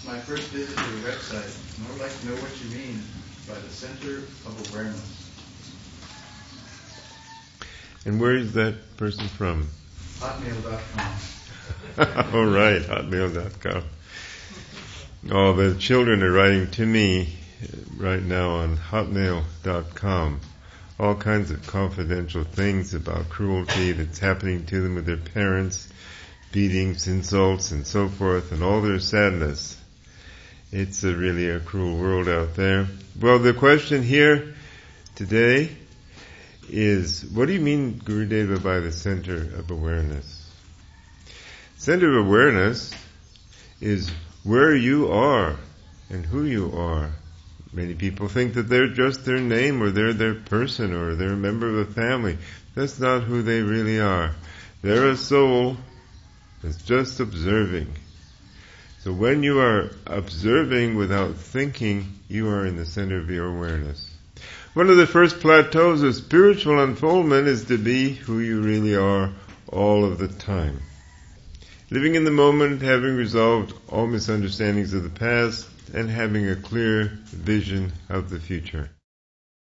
my first visit to the website, and I would like to know what you mean by the center of awareness. And where is that person from? Hotmail.com. Oh, right, hotmail.com. Oh, the children are writing to me right now on hotmail.com. All kinds of confidential things about cruelty that's happening to them with their parents, beatings, insults, and so forth, and all their sadness. It's really a cruel world out there. Well, the question here today is, what do you mean, Gurudeva, by the center of awareness? Center of awareness is where you are and who you are. Many people think that they're just their name, or they're their person, or they're a member of a family. That's not who they really are. They're a soul that's just observing. So when you are observing without thinking, you are in the center of your awareness. One of the first plateaus of spiritual unfoldment is to be who you really are all of the time. Living in the moment, having resolved all misunderstandings of the past, and having a clear vision of the future.